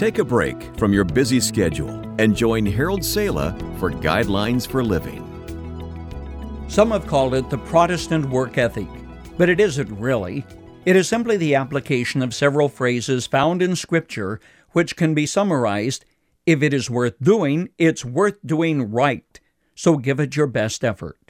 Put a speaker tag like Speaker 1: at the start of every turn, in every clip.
Speaker 1: Take a break from your busy schedule and join Harold Sala for Guidelines for Living.
Speaker 2: Some have called it the Protestant work ethic, but it isn't really. It is simply the application of several phrases found in Scripture which can be summarized: if it is worth doing, it's worth doing right, so give it your best effort.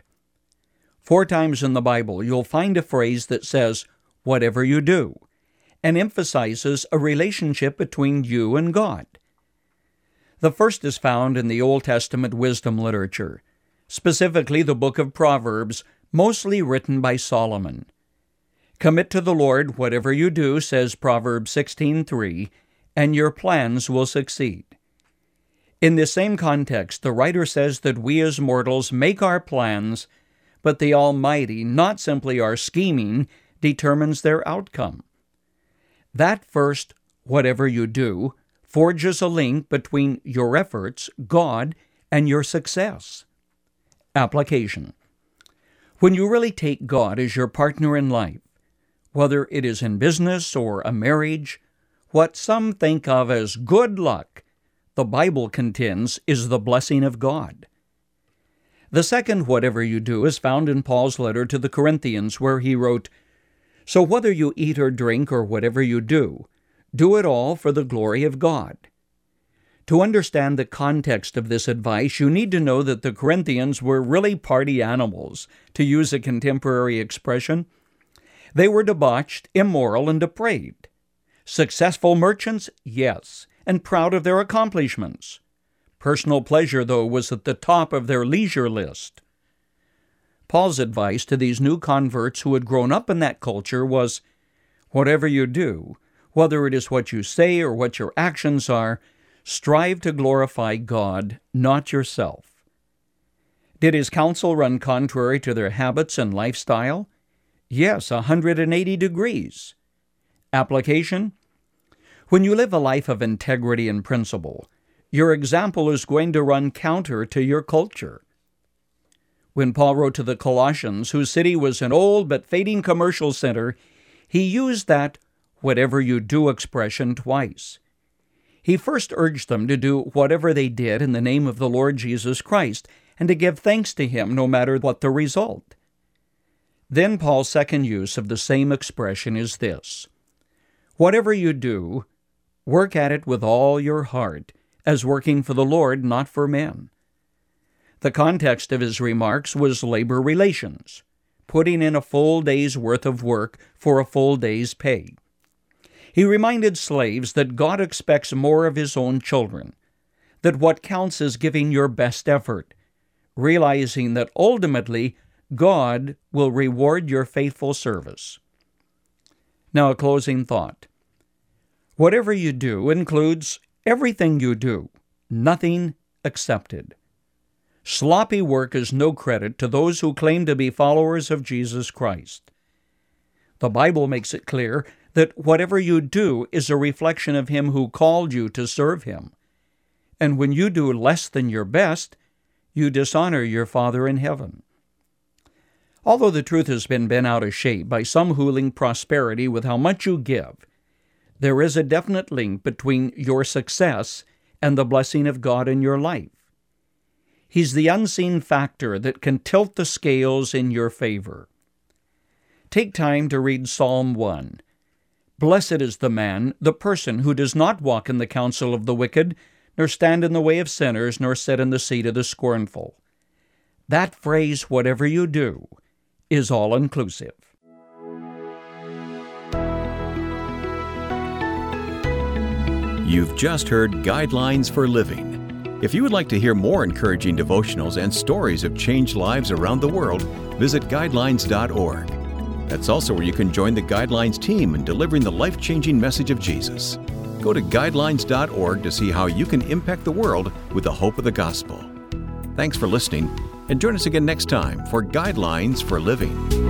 Speaker 2: 4 times in the Bible you'll find a phrase that says, whatever you do, and emphasizes a relationship between you and God. The first is found in the Old Testament wisdom literature, specifically the book of Proverbs, mostly written by Solomon. Commit to the Lord whatever you do, says Proverbs 16:3, and your plans will succeed. In this same context, the writer says that we as mortals make our plans, but the Almighty, not simply our scheming, determines their outcome. That first, whatever you do, forges a link between your efforts, God, and your success. Application. When you really take God as your partner in life, whether it is in business or a marriage, what some think of as good luck, the Bible contends is the blessing of God. The second whatever you do is found in Paul's letter to the Corinthians, where he wrote, "So whether you eat or drink or whatever you do it all for the glory of God." To understand the context of this advice, you need to know that the Corinthians were really party animals, to use a contemporary expression. They were debauched, immoral, and depraved. Successful merchants? Yes, and proud of their accomplishments. Personal pleasure, though, was at the top of their leisure list. Paul's advice to these new converts who had grown up in that culture was, whatever you do, whether it is what you say or what your actions are, strive to glorify God, not yourself. Did his counsel run contrary to their habits and lifestyle? Yes, 180 degrees. Application? When you live a life of integrity and principle, your example is going to run counter to your culture. When Paul wrote to the Colossians, whose city was an old but fading commercial center, he used that whatever you do expression twice. He first urged them to do whatever they did in the name of the Lord Jesus Christ, and to give thanks to Him no matter what the result. Then Paul's second use of the same expression is this: whatever you do, work at it with all your heart, as working for the Lord, not for men. The context of his remarks was labor relations, putting in a full day's worth of work for a full day's pay. He reminded slaves that God expects more of His own children, that what counts is giving your best effort, realizing that ultimately God will reward your faithful service. Now, a closing thought. Whatever you do includes everything you do, nothing excepted. Sloppy work is no credit to those who claim to be followers of Jesus Christ. The Bible makes it clear that whatever you do is a reflection of Him who called you to serve Him. And when you do less than your best, you dishonor your Father in heaven. Although the truth has been bent out of shape by some who link prosperity with how much you give, there is a definite link between your success and the blessing of God in your life. He's the unseen factor that can tilt the scales in your favor. Take time to read Psalm 1. Blessed is the man, the person who does not walk in the counsel of the wicked, nor stand in the way of sinners, nor sit in the seat of the scornful. That phrase, whatever you do, is all-inclusive.
Speaker 1: You've just heard Guidelines for Living. If you would like to hear more encouraging devotionals and stories of changed lives around the world, visit guidelines.org. That's also where you can join the Guidelines team in delivering the life-changing message of Jesus. Go to guidelines.org to see how you can impact the world with the hope of the gospel. Thanks for listening, and join us again next time for Guidelines for Living.